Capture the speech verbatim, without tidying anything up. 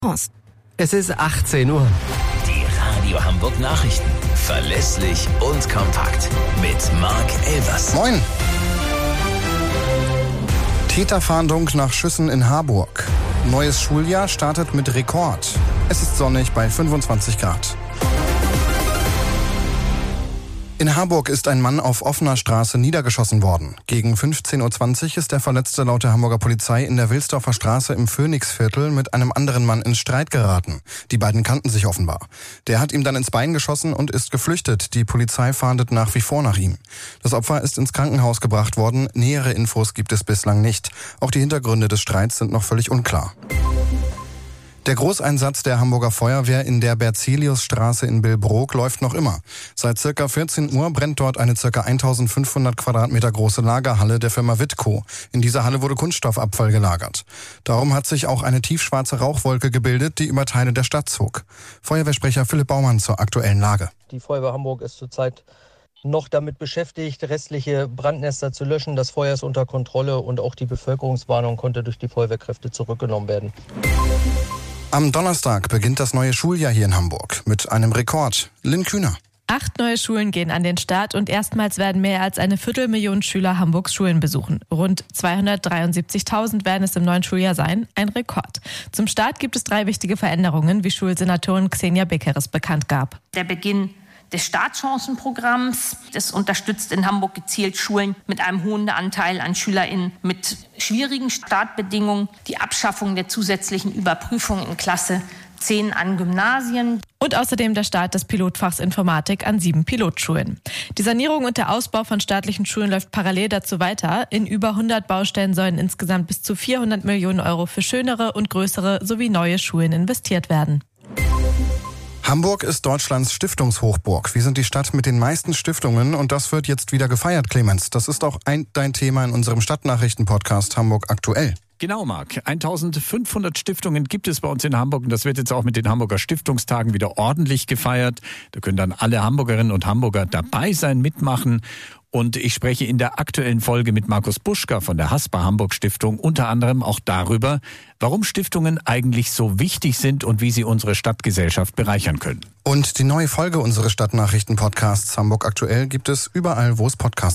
Es ist achtzehn Uhr. Die Radio Hamburg Nachrichten. Verlässlich und kompakt. Mit Marc Elvers. Moin. Täterfahndung nach Schüssen in Harburg. Neues Schuljahr startet mit Rekord. Es ist sonnig bei fünfundzwanzig Grad. In Harburg ist ein Mann auf offener Straße niedergeschossen worden. Gegen fünfzehn Uhr zwanzig ist der Verletzte laut der Hamburger Polizei in der Wilsdorfer Straße im Phoenixviertel mit einem anderen Mann in Streit geraten. Die beiden kannten sich offenbar. Der hat ihm dann ins Bein geschossen und ist geflüchtet. Die Polizei fahndet nach wie vor nach ihm. Das Opfer ist ins Krankenhaus gebracht worden. Nähere Infos gibt es bislang nicht. Auch die Hintergründe des Streits sind noch völlig unklar. Der Großeinsatz der Hamburger Feuerwehr in der Berzeliusstraße in Billbrook läuft noch immer. Seit circa vierzehn Uhr brennt dort eine circa eintausendfünfhundert Quadratmeter große Lagerhalle der Firma Wittco. In dieser Halle wurde Kunststoffabfall gelagert. Darum hat sich auch eine tiefschwarze Rauchwolke gebildet, die über Teile der Stadt zog. Feuerwehrsprecher Philipp Baumann zur aktuellen Lage. Die Feuerwehr Hamburg ist zurzeit noch damit beschäftigt, restliche Brandnester zu löschen. Das Feuer ist unter Kontrolle und auch die Bevölkerungswarnung konnte durch die Feuerwehrkräfte zurückgenommen werden. Am Donnerstag beginnt das neue Schuljahr hier in Hamburg mit einem Rekord. Lynn Kühner. Acht neue Schulen gehen an den Start und erstmals werden mehr als eine Viertelmillion Schüler Hamburgs Schulen besuchen. Rund zweihundertdreiundsiebzigtausend werden es im neuen Schuljahr sein, ein Rekord. Zum Start gibt es drei wichtige Veränderungen, wie Schulsenatorin Xenia Beckeres bekannt gab. Der Beginn des Startchancenprogramms. Das unterstützt in Hamburg gezielt Schulen mit einem hohen Anteil an SchülerInnen mit schwierigen Startbedingungen. Die Abschaffung der zusätzlichen Überprüfung in Klasse zehn an Gymnasien. Und außerdem der Start des Pilotfachs Informatik an sieben Pilotschulen. Die Sanierung und der Ausbau von staatlichen Schulen läuft parallel dazu weiter. In über hundert Baustellen sollen insgesamt bis zu vierhundert Millionen Euro für schönere und größere sowie neue Schulen investiert werden. Hamburg ist Deutschlands Stiftungshochburg. Wir sind die Stadt mit den meisten Stiftungen und das wird jetzt wieder gefeiert, Clemens. Das ist auch ein, dein Thema in unserem Stadtnachrichten-Podcast Hamburg aktuell. Genau, Marc. eintausendfünfhundert Stiftungen gibt es bei uns in Hamburg und das wird jetzt auch mit den Hamburger Stiftungstagen wieder ordentlich gefeiert. Da können dann alle Hamburgerinnen und Hamburger dabei sein, mitmachen. Und ich spreche in der aktuellen Folge mit Markus Buschka von der Haspa Hamburg Stiftung unter anderem auch darüber, warum Stiftungen eigentlich so wichtig sind und wie sie unsere Stadtgesellschaft bereichern können. Und die neue Folge unseres Stadtnachrichten-Podcasts Hamburg aktuell gibt es überall, wo es Podcasts